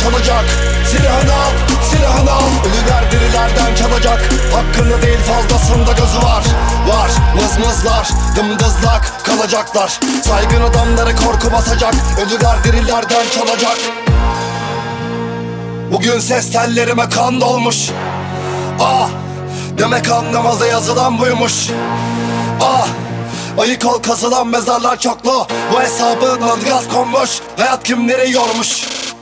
çalacak. Silahını al, silahını al. Ölüler dirilerden çalacak. Hakkında değil fazlasında gözü var. Var mızmızlar, dımdızlak kalacaklar. Saygın adamları korku basacak. Ölüler dirilerden çalacak. Bugün ses tellerime kan dolmuş. Ah, demek anlamazda yazılan buymuş. Ah, ayık ol kazılan mezarlar çoklu. Bu hesabın gaz konmuş. Hayat kimleri yormuş.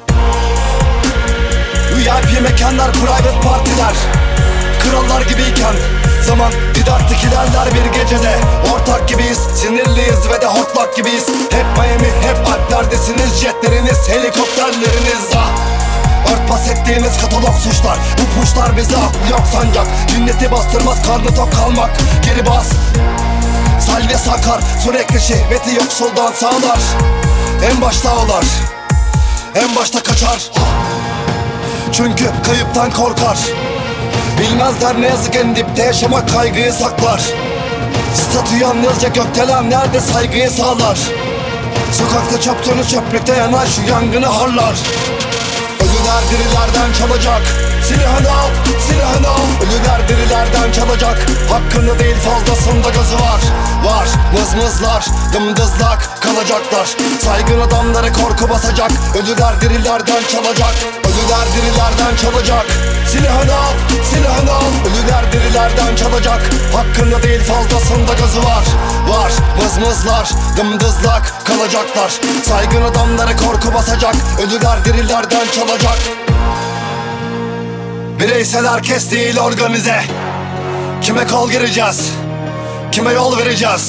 VIP mekanlar, private partiler. Krallar gibiyken zaman didaktik ilerler bir gecede. Ortak gibiyiz, sinirliyiz ve de hortlak gibiyiz. Hep Miami, hep Alplerdesiniz. Jetleriniz, helikopterleriniz. Ah, örtbas ettiğiniz katalog suçlar. Bu puşlar bizi aklı yok sancak. Cinneti bastırmaz karnı tok kalmak. Geri bas, salve sakar. Sürekli şehveti yoksuldan sağlar. En başta ağlar, en başta kaçar. Çünkü kayıptan korkar. Bilmezler ne yazık en dipte yaşamak kaygıyı saklar. Statü yalnızca gökdelen nerede saygıyı sağlar. Sokakta çöptüğünü çöplükte yanar şu yangını harlar. Ölüler dirilerden çalacak. Silahını al, silahını al. Ölüler dirilerden çalacak. Hakkında değil fazlasında gözü var. Var mızmızlar, dımdızlak kalacaklar. Saygın adamları korku basacak. Ölüler dirilerden çalacak. Ölüler dirilerden çalacak. Silahını al, silahını al. Ölüler dirilerden çalacak. Hakkında değil fazlasında gözü var. Var mızmızlar, dımdızlak kalacaklar. Saygın adamları korku basacak. Ölüler dirilerden çalacak. Bireysel herkes değil organize. Kime kol gireceğiz? Kime yol vereceğiz?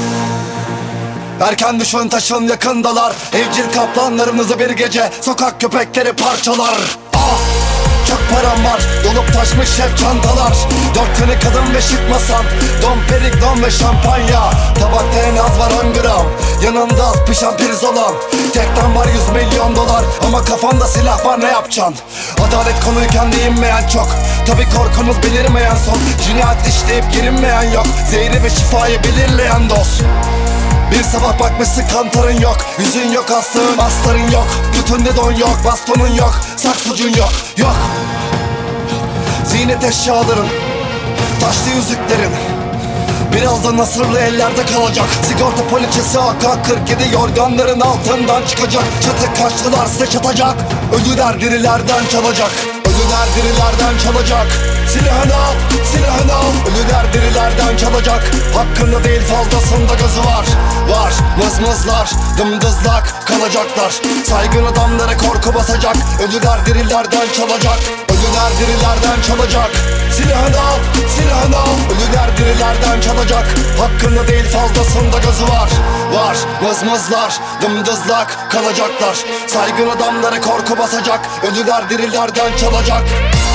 Erken düşün taşın yakındalar. Evcil kaplanlarımızı bir gece sokak köpekleri parçalar. Ah, çok param var, dolup taşmış hep çantalar. 4 tane kadın ve şık masam. Dom perignon ve şampanya. Tabakta en az var 10 gram. Yanında az pişen pirzolam. Tekten var 100 milyon dolar. Ama kafanda silah var, ne yapacaksın? Adalet konuyken değinmeyen çok. Tabi korkunuz belirmeyen son. Cinayet işleyip girinmeyen yok. Zehri ve şifayı belirleyen dost. Bir sabah bakmışsın kantarın yok. Yüzün yok aslığın, astarın yok. Götünde don yok, bastonun yok. Saksıcın yok, yok. Ziynet eşyaların, taşlı yüzüklerin birazdan nasırlı ellerde kalacak. Sigorta poliçesi AK-47 yorganların altından çıkacak. Çatı kaçtılar size çatacak. Ölüler dirilerden çalacak. Ölüler dirilerden çalacak. Silahını al, silahını al. Ölüler dirilerden çalacak. Hakkında değil fazlasında gözü var. Var mızmızlar, dımdızlak kalacaklar. Saygın adamları korku basacak. Ölüler dirilerden çalacak. Ölüler dirilerden çalacak. Silahını al, silahını al. Ölüler dirilerden çalacak. Hakkında değil fazlasında gözü var. Var mızmızlar, dımdızlak kalacaklar. Saygın adamları korku basacak. Ölüler dirilerden çalacak.